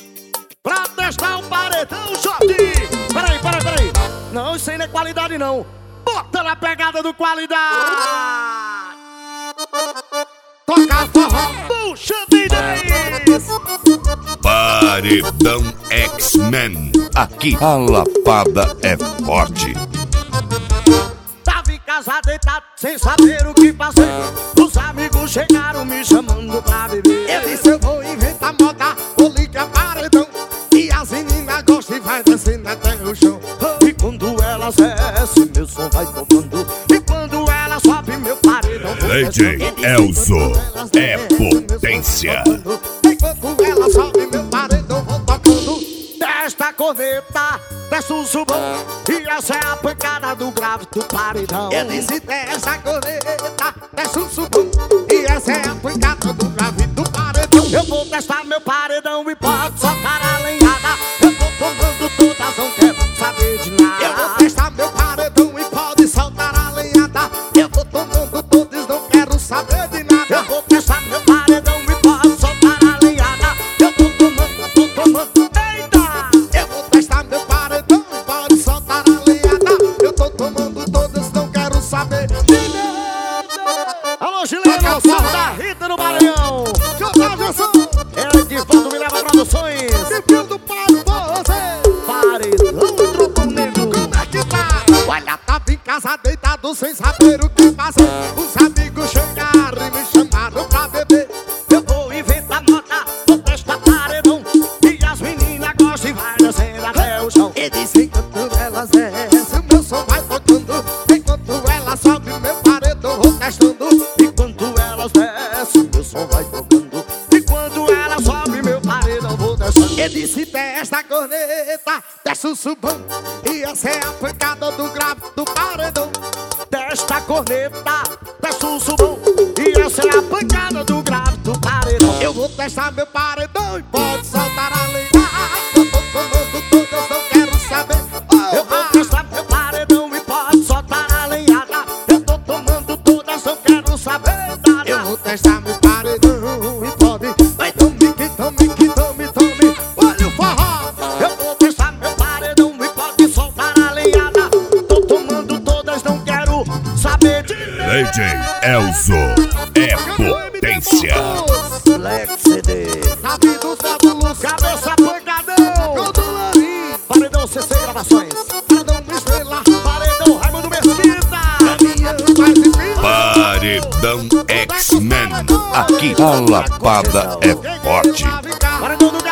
Pra testar o paredão, Jordi. Peraí. Não, isso aí não é qualidade não. Bota na pegada do qualidade. Toca forró, puxa DJs. Paredão X-Men. Aqui a lapada é forte. Tava em casa deitado sem saber o que fazer. Os amigos chegaram me chamando pra beber. Eu disse eu vou inventar moda, vou ligar paredão. E as meninas gostam e vai descendo até o chão. E quando elas descem, meu som vai tocando. E quando elas sobem, meu paredão DJ Elzo é potência. Enquanto elas sobem, meu paredão vou tocando. Desta corneta, desce um subão. E essa é a pancada do grave do paredão. Eu disse dessa corneta, desce um subão. E essa é a pancada do grave do paredão. Eu vou testar meu paredão e pode soltar a lenhada. Eu tô tomando todas, não quero saber de nada. Eu vou testar meu paredão e pode soltar a lenhada. Eu tô tomando todos, não quero saber de nada. Eu vou testar meu paredão e pode soltar a lenhada. Eu tô tomando, eita! Eu vou testar meu paredão e pode soltar a lenhada. Eu tô tomando todos, não quero saber de nada. Alô, Gilena, o som da Rita no Maranhão. Ela de Valdo Me Leva Produções. Bem-vindo para você. Paredão Trovão Negro. Como é que tá? Olha, tava em casa deitado sem saber o que fazer. Os amigos chegaram e me chamaram pra beber. Eu vou inventar moda, vou testar paredão. E as meninas gostam e vai descendo até o chão. E disse enquanto elas descem, o meu som vai tocando. Enquanto elas sobem, meu paredão vou testando. E quando elas descem, meu som vai tocando. E quando elas sobem, meu paredão vou descendo. E disse desta corneta, desce o subão. E essa é a pancada do grave do paredão. Desta corneta, desce um subão. E essa é a pancada do grave do paredão. Eu vou testar meu paredão e pode soltar a lenha. Eu tô tomando todas, não quero saber. Eu vou testar meu paredão e pode soltar a lenhada. Eu tô tomando todas, não quero saber nada. Eu vou testar meu paredão e pode. Vai, tome. Olha o forró. Eu vou testar meu paredão e pode soltar a lenhada. Tô tomando todas, não quero saber de nada. DJ Elzo é potência. Black CD, Davi do Fábulos, cabeça pancadão. Godularim, Paredão CC Gravações. paredão Estrela, Paredão Raimundo Mesquita. caminhão mais difícil. Paredão X-Men. Aqui a lapada é forte. Paredão do